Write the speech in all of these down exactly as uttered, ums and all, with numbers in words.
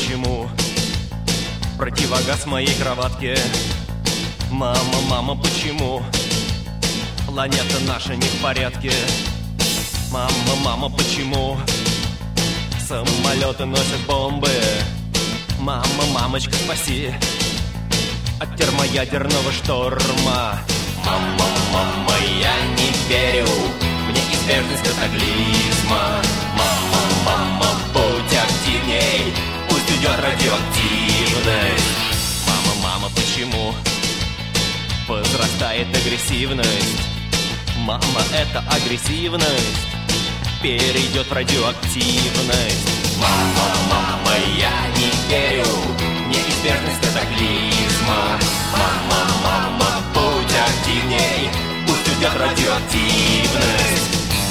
почему противогаз в моей кроватке? Мама, мама, почему планета наша не в порядке? Мама, мама, почему самолеты носят бомбы? Мама, мамочка, спаси от термоядерного шторма. Мама, мама, я не верю в неизбежность катаклизма. Мама, мама, будь активней, пусть идет радиоактивность. Мама, мама, почему возрастает агрессивность? Мама, это агрессивность перейдет в радиоактивность. Мама, мама, я не верю в неизбежность катаклизма. Мама, мама, будь активней, пусть уйдет радиоактивность.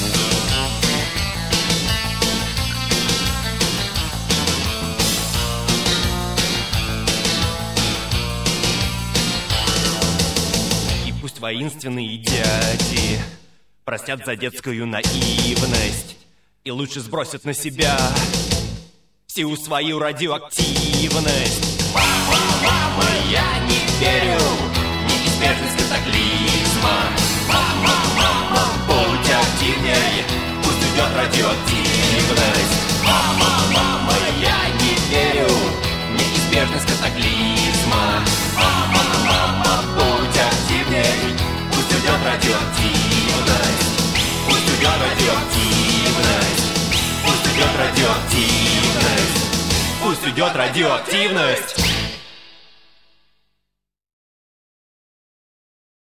И пусть воинственные дяди простят за детскую наивность и лучше сбросят на себя всю свою радиоактивность. Мама, мама, я не верю в неизбежность катаклизма. Мама, мама, будь активней, пусть уйдет радиоактивность. Мама, мама, я не верю в неизбежность катаклизма. Мама, мама, будь активней, пусть уйдет радиоактивность. Пусть уйдет радиоактивность. Пусть уйдет радиоактивность. Пусть уйдет радиоактивность.